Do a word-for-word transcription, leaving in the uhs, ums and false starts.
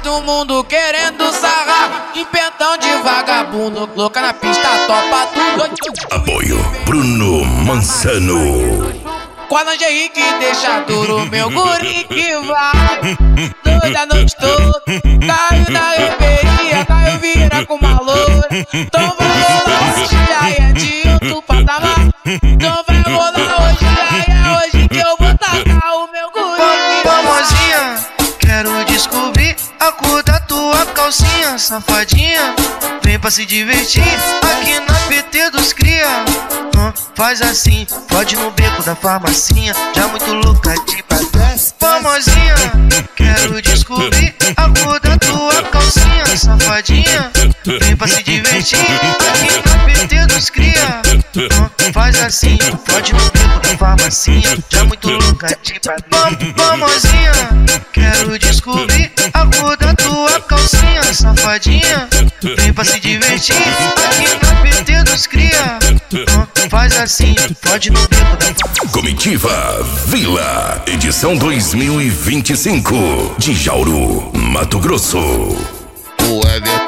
todo mundo querendo sarrar. Empentão de vagabundo, louca na pista, topa tudo. Apoio Bruno Mansano. Com a lingerie que deixa duro, meu guri que vai doida a noite toda. Caiu na reveria, caiu vira com uma loura. Então vai rolar hoje, já é de outro patamar. Então vai rolar hoje, já é hoje que eu vou tacar o meu guri que vai. Famosinha, quero descobrir a cor da tua calcinha, safadinha. Vem pra se divertir aqui na P T dos cria. Hum, faz assim, pode no beco da farmacinha, já muito louca de pra trás. Famosinha, quero descobrir a cor da tua calcinha, safadinha. Vem pra se divertir aqui na P T dos cria. Hum, faz assim, pode no beco da farmacinha, já muito louca de pra trás. Famosinha, quero descobrir a cor da tua calcinha, safadinha. Vem pra se divertir aqui na P T dos cria. Hum, faz assim, pode no beco da farmácia. Comitiva Vila, edição dois mil e vinte e cinco, de Jauru, Mato Grosso. O Everton